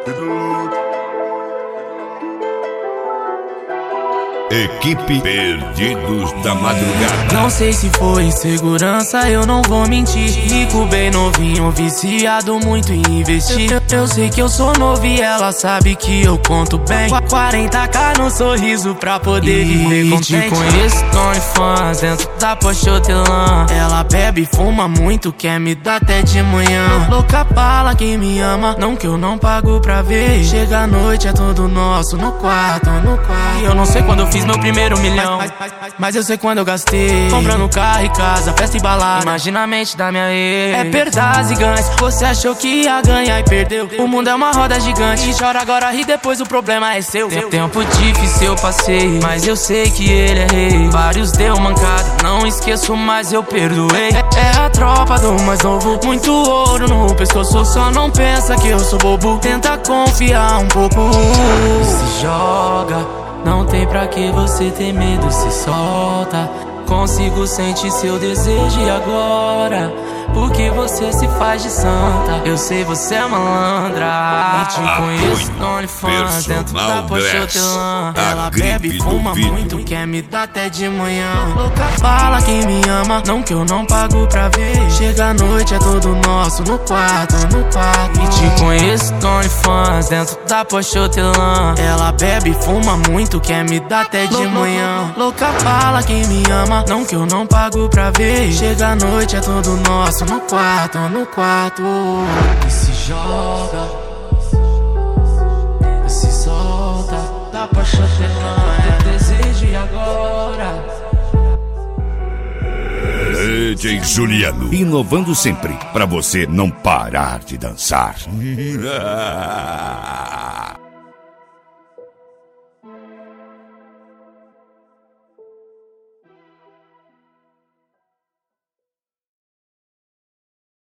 Equipe Perdidos da Madrugada. Não sei se foi insegurança, eu não vou mentir. Rico bem novinho, viciado muito em investir. Eu sei que eu sou novo e ela sabe que eu conto bem. 40k no sorriso pra poder viver contente. Te conheço no OnlyFans, dentro da Porsche Hotelã. Ela bebe e fuma muito, quer me dar até de manhã. Louca fala quem me ama, não que eu não pago pra ver. Chega a noite, é tudo nosso, no quarto. E eu não sei quando eu fiz meu primeiro milhão, mas eu sei quando eu gastei. Comprando carro e casa, festa e balada. Imagina a mente da minha ex. É perdas e ganhos, você achou que ia ganhar e perdeu. O mundo é uma roda gigante, chora agora, ri depois, o problema é seu. Tempo difícil eu passei, mas eu sei que ele é rei. Vários deu mancada, não esqueço, mas eu perdoei. É a tropa do mais novo, muito ouro no pescoço. Só não pensa que eu sou bobo, tenta confiar um pouco. Se joga, não tem pra que você ter medo, se solta. Consigo sentir seu desejo e agora, porque você se faz de santa. Eu sei você é malandra, e te conheço no OnlyFans, dentro da Porsche Hotelã. Ela bebe e fuma muito, quer me dar até de manhã. Louca fala quem me ama, não que eu não pago pra ver. Chega a noite, é tudo nosso, no quarto. E te conheço no OnlyFans, dentro da Porsche Hotelã. Ela bebe e fuma muito, quer me dar até de manhã. Louca fala quem me ama, não que eu não pago pra ver. Chega a noite, é tudo nosso, no quarto. E se joga, e se solta, dá pra chorar, é desejo e agora. DJ Juliano, inovando sempre, pra você não parar de dançar.